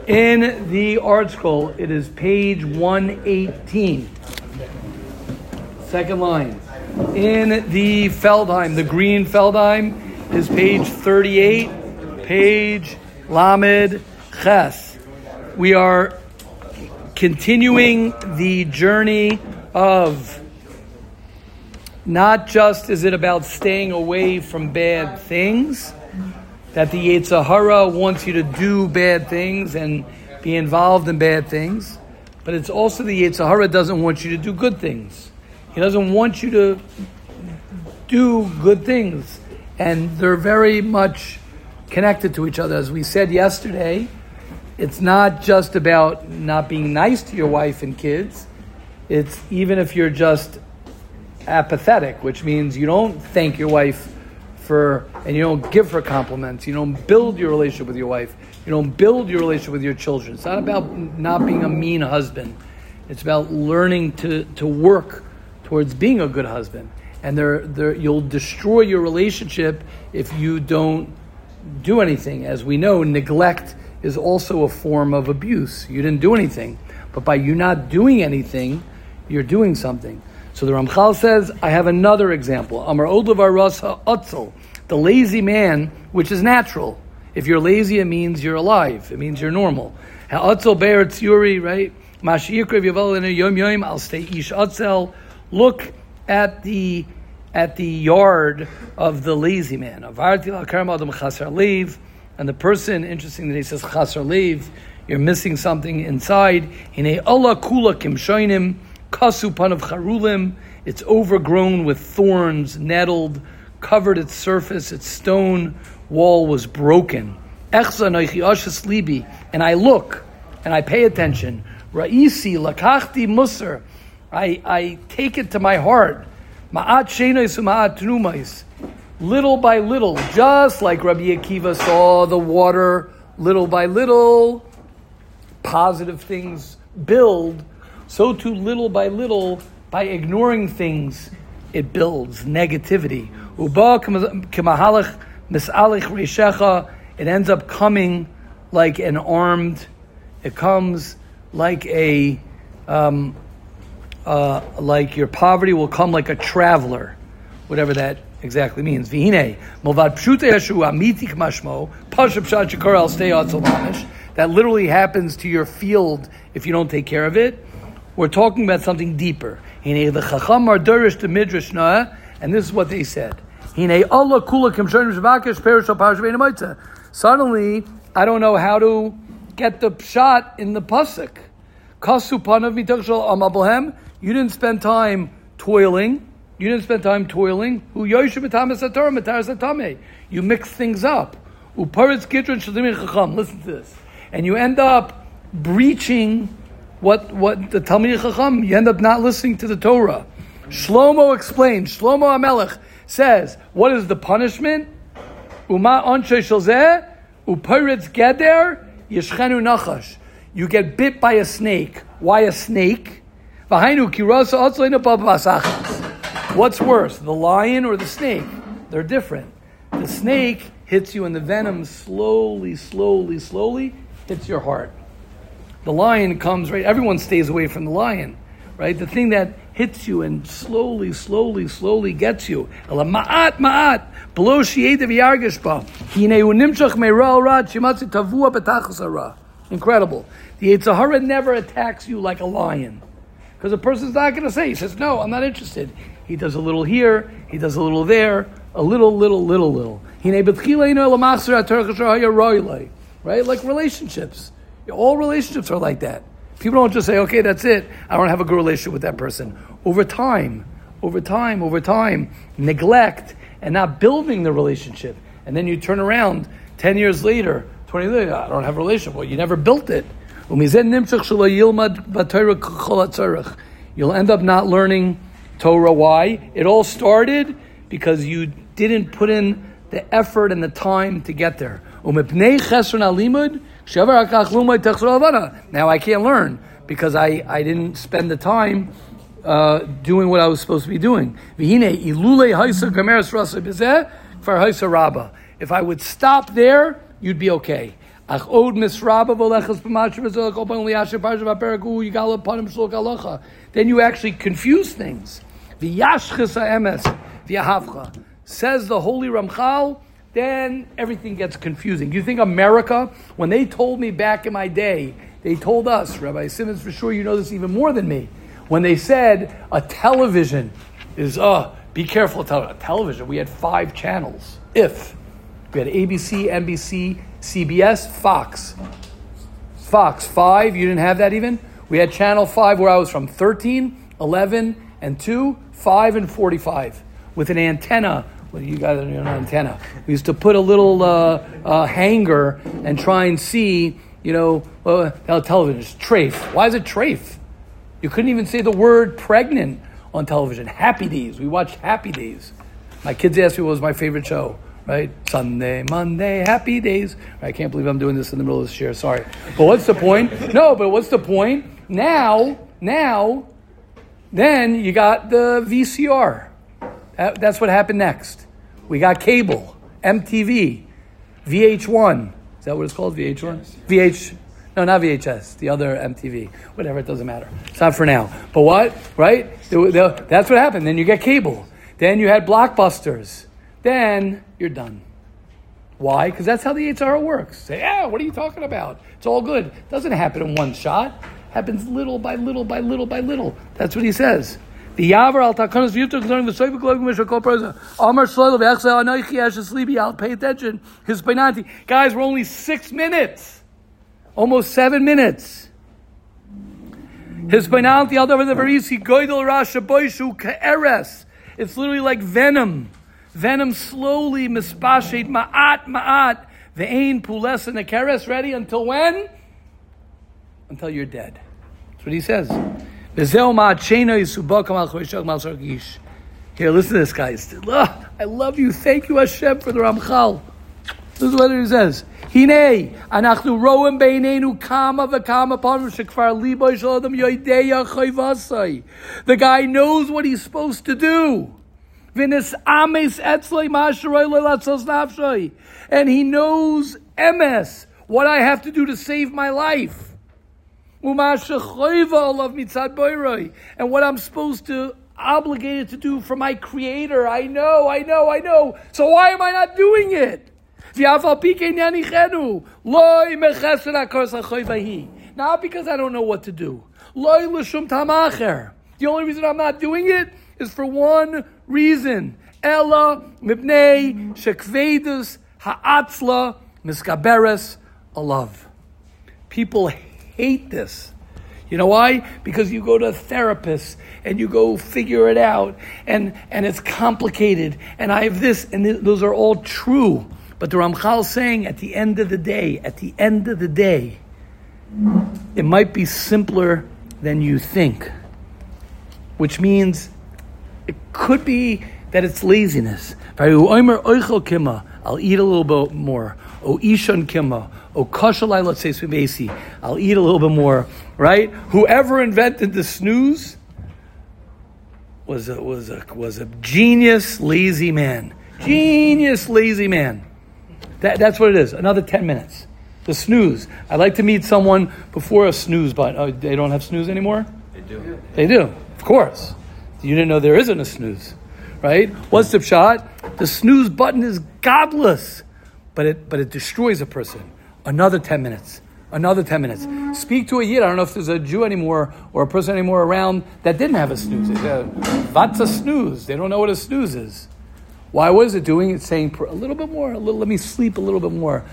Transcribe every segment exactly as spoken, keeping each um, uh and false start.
In the art scroll, it is page one eighteen. Second line. In the Feldheim, the green Feldheim, is page thirty-eight, page Lamed Ches. We are continuing the journey of not just is it about staying away from bad things, that the Yetzer Hara wants you to do bad things and be involved in bad things, but it's also the Yetzer Hara doesn't want you to do good things. He doesn't want you to do good things. And they're very much connected to each other. As we said yesterday, it's not just about not being nice to your wife and kids. It's even if you're just apathetic, which means you don't thank your wife for, and you don't give her compliments. You don't build your relationship with your wife. You don't build your relationship with your children. It's not about not being a mean husband. It's about learning to, to work towards being a good husband. And they're, they're, you'll destroy your relationship if you don't do anything. As we know, neglect is also a form of abuse. You didn't do anything. But by you not doing anything, you're doing something. So the Ramchal says, I have another example. Amar Odlavar Rasa Utzel, the lazy man, which is natural. If you're lazy, it means you're alive. It means you're normal. Ha'utzel be'er tzuri, right? Mashiyikrev yaval in a yom yom, I'll stay ish utzel. Look at the at the yard of the lazy man. And the person, interesting that he says chasar leiv, you're missing something inside. It's overgrown with thorns, nettled, covered its surface, its stone wall was broken. And I look, and I pay attention. Ra'isi lakachti musar. I, I take it to my heart. Ma'at sheinais u'ma'at tenumais. Little by little, just like Rabbi Akiva saw the water, little by little, positive things build, so too little by little, by ignoring things, it builds negativity. Uba k'mahalach mis'alich reishecha. It ends up coming like an armed, it comes like a... Um, Uh, like your poverty will come like a traveler, whatever that exactly means. V'hinei movad pshute yeshu amiti k'mashmo pashup shad shekar al stei atzolamish. That literally happens to your field if you don't take care of it. We're talking about something deeper. Hinei the chacham mar derish the midrash noah, and this is what they said. Hinei Allah kula kimshon shvakesh perish al parash ve'inamoitza. Suddenly, I don't know how to get the pshat in the pasuk. Kasu panav mitachshal amablhem. You didn't spend time toiling. You didn't spend time toiling. You mix things up. Listen to this. And you end up breaching what, what the Talmidei Chacham, you end up not listening to the Torah. Shlomo explains, Shlomo HaMelech says, what is the punishment? Uma anshe shalzeh, uperetz geder, yeshchenu nachash. You get bit by a snake. Why a snake? What's worse, the lion or the snake? They're different. The snake hits you and the venom slowly, slowly, slowly hits your heart. The lion comes, right? Everyone stays away from the lion, right? The thing that hits you and slowly, slowly, slowly gets you. Ma'at, ma'at. Below shi'edev yargish ba. Hineu nimshach me'ra ra shimatzi tavua betachas hara. Incredible. The Yetzer Hara never attacks you like a lion. Because a person's not going to say, he says, no, I'm not interested. He does a little here, he does a little there, a little, little, little, little. Right? Like relationships. All relationships are like that. People don't just say, okay, that's it. I don't have a good relationship with that person. Over time, over time, over time, neglect and not building the relationship. And then you turn around ten years later, twenty years later, I don't have a relationship. Well, you never built it. You'll end up not learning Torah. Why? It all started because you didn't put in the effort and the time to get there. Now I can't learn because I, I didn't spend the time uh, doing what I was supposed to be doing. If I would stop there, you'd be okay. Ach od misraba v'olechas b'mashra v'zolach opan li'asher parsha v'aperagu yigala panim shlok halacha. Then you actually confuse things. V'yashchis ha'emes v'yahavcha. Says the holy Ramchal, then everything gets confusing. You think America, when they told me back in my day, they told us, Rabbi Simmons, for sure you know this even more than me, when they said a television is, uh, be careful, a television, we had five channels, if. We had A B C, N B C, C B S, Fox. Fox, five, you didn't have that even? We had channel five where I was from, thirteen, eleven, and two, five, and forty-five, with an antenna. Well, you guys don't know an antenna. We used to put a little uh, uh, hanger and try and see, you know, uh, television. It's trafe. Why is it trafe? You couldn't even say the word pregnant on television. Happy Days. We watched Happy Days. My kids asked me what was my favorite show. Right? Sunday, Monday, Happy Days. I can't believe I'm doing this in the middle of this year. Sorry. But what's the point? No, but what's the point? Now, now, then you got the V C R. That, that's what happened next. We got cable, M T V, V H one. Is that what it's called? V H one? Yes. V H, no, not V H S. The other M T V. Whatever, it doesn't matter. It's not for now. But what? Right? That's what happened. Then you get cable. Then you had blockbusters. Then you're done. Why? Because that's how the Yetzer Hara works. Say, yeah, what are you talking about? It's all good. It doesn't happen in one shot. It happens little by little by little by little. That's what he says. The Yavar al Takanos V'Yutar concerning the Soivik Lovim Mishakol Perza. Amar Shloilo V'Echsel Anoichi Asheslibi. I'll pay attention. His Bainanti. Guys, we're only six minutes. Almost seven minutes. His Bainanti al Davar the Verisi Goydel Rasha Boishu Ka'eres. It's literally like venom. Venom slowly, mispashet, ma'at, ma'at, ve'ein, pules, and keres, ready until when? Until you're dead. That's what he says. Here, listen to this, guys. I love you. Thank you, Hashem, for the Ramchal. This is what he says. Hinei, anachnu roem beinenu kama v'kama panim shekfar libo shel adam yodeya chayvasai. The guy knows what he's supposed to do. And he knows emes, what I have to do to save my life. And what I'm supposed to, obligated to do for my Creator. I know, I know, I know. So why am I not doing it? Not because I don't know what to do. The only reason I'm not doing it is for one reason. Ella mibnei shekvedus ha'atzla miskaberes alav. People hate this. You know why? Because you go to a therapist and you go figure it out, and, and it's complicated, and I have this, and th- those are all true. But the Ramchal is saying at the end of the day, at the end of the day, it might be simpler than you think. Which means it could be that it's laziness. I'll eat a little bit more. O ishan kima. O kashalai, let's say subesi. I'll eat a little bit more. Right? Whoever invented the snooze was a was a was a genius lazy man. Genius lazy man. That that's what it is. Another ten minutes. The snooze. I'd like to meet someone before a snooze button. Oh, they don't have snooze anymore? They do. They do. Of course. You didn't know there isn't a snooze, right? What's the shot? The snooze button is godless, but it but it destroys a person. Another ten minutes. Another ten minutes. Speak to a Yid. I don't know if there's a Jew anymore or a person anymore around that didn't have a snooze. What's a snooze? They don't know what a snooze is. Why? What is it doing? It's saying a little bit more. A little. Let me sleep a little bit more.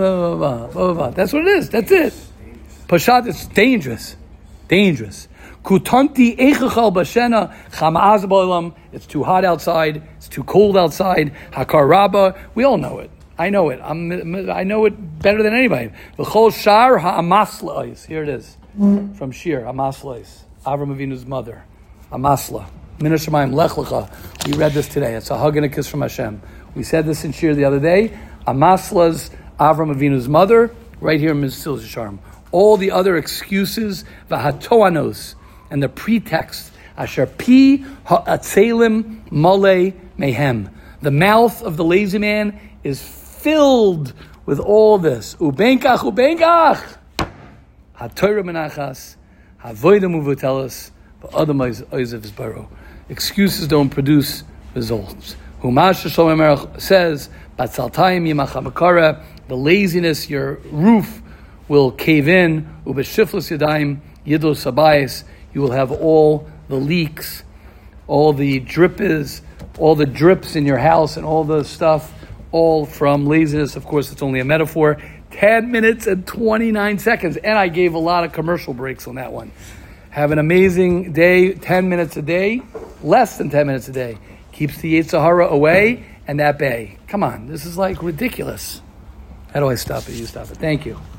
That's what it is. That's it. Pashat. It's dangerous. Dangerous. Kutanti echachal bashena chamaz ba'olam. It's too hot outside. It's too cold outside. Hakar rabba. We all know it. I know it. I'm, I know it better than anybody. V'chol shar ha'amasla. Here it is. From Shir. Amasla. Avram Avinu's mother. Amasla. Min Hashemayim lech lecha. We read this today. It's a hug and a kiss from Hashem. We said this in Shir the other day. Amasla's Avram Avinu's mother. Right here in Mesilas Yesharim. All the other excuses. V'hatoanos. And the pretext, asher pi ha'atzelim male mehem. The mouth of the lazy man is filled with all this. Ubenkach, ubenkach. HaTorah menachas, havoida muvutelis, ba'adam oizev baro. Excuses don't produce results. Humash Shalom Melech says, Batzaltayim yimach hamakara, the laziness, your roof will cave in. Ubeshiflas yadayim yido sabayis, you will have all the leaks, all the drippers, all the drips in your house, and all the stuff, all from laziness. Of course, it's only a metaphor. ten minutes and twenty-nine seconds. And I gave a lot of commercial breaks on that one. Have an amazing day. ten minutes a day. Less than ten minutes a day. Keeps the Yetzer Hara away and that bay. Come on. This is like ridiculous. How do I stop it? You stop it. Thank you.